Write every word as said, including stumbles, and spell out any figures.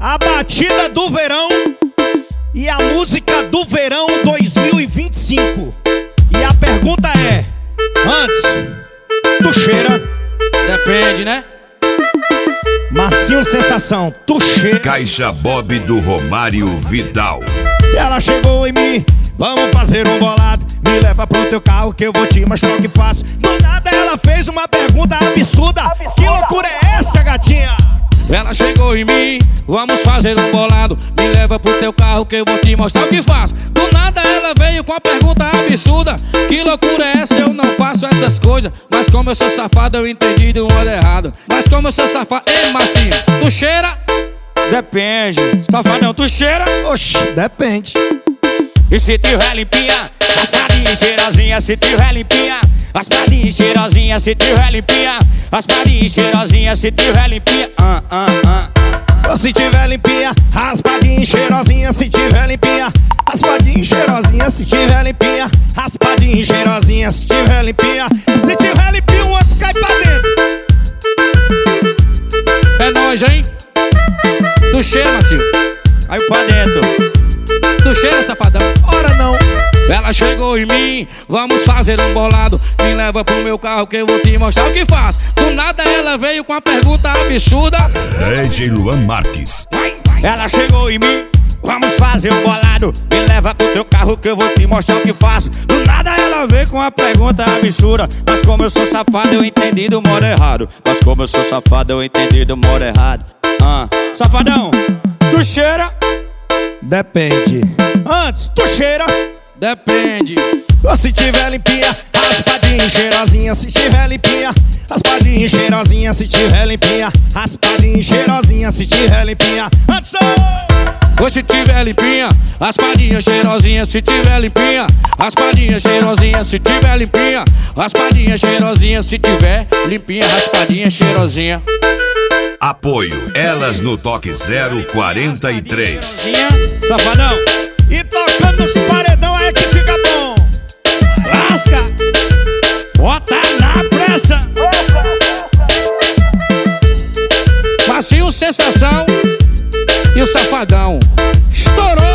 A batida do verão e a música do verão dois mil e vinte e cinco. E a pergunta é: antes, tu cheira? Depende, né? Marcinho Sensação, tu cheira? Caixa Bob do Romário Vidal. Ela chegou em mim, vamos fazer um bolado. Me leva pro teu carro que eu vou te mostrar o que faço. Do nada ela fez uma pergunta absurda. absurda. Que loucura é essa, gatinha? Ela chegou em mim, vamos fazer um bolado. Me leva pro teu carro que eu vou te mostrar o que faço. Do nada ela veio com a pergunta absurda. Que loucura é essa? Eu não faço essas coisas. Mas como eu sou safado, eu entendi do modo errado. Mas como eu sou safado... Ei, Marcinho, tu cheira? Depende. Safadão, tu cheira? Oxi, depende. E se tiver limpinha, raspadinha cheirosinha. Se tiver limpinha, raspadinha cheirosinha. Se tiver limpinha, raspadinha cheirosinha. Se tiver limpinha, ah, ah, ah. Se tiver limpinha, raspadinha cheirosinha. Se tiver limpinha, raspadinha cheirosinha. Se tiver limpinha, raspadinha cheirosinha. Se tiver limpinha, se tiver limpinha, o outro cai pra dentro. É nóis, hein? Tu cheira, Marcinho? Aí pra dentro. Tu cheira, safadão? Ora não. Ela chegou em mim, vamos fazer um bolado. Me leva pro meu carro que eu vou te mostrar o que faço. Do nada ela veio com a pergunta absurda. D J Luan Marques. Ela chegou em mim, vamos fazer um bolado. Me leva pro teu carro que eu vou te mostrar o que faço. Do nada ela veio com a pergunta absurda. Mas como eu sou safado, eu entendi do modo errado. Mas como eu sou safado, eu entendi do modo errado. Ah, safadão, tu cheira? Depende. Antes, tu cheira? Depende. Se tiver limpinha, raspadinha cheirosinha. Se tiver limpinha, raspadinha cheirosinha. Se tiver limpinha, raspadinha cheirosinha. Se tiver limpinha, antes. Ou se tiver limpinha, raspadinha cheirosinha. Se tiver limpinha, raspadinha cheirosinha. Se tiver limpinha, raspadinha cheirosinha. Se tiver limpinha, raspadinha cheirosinha. Apoio Elas no Toque zero quarenta e três. Safadão. E tocando os paredão é que fica bom. Lasca, bota na pressa. Marcinho Sensação e o Safadão. Estourou.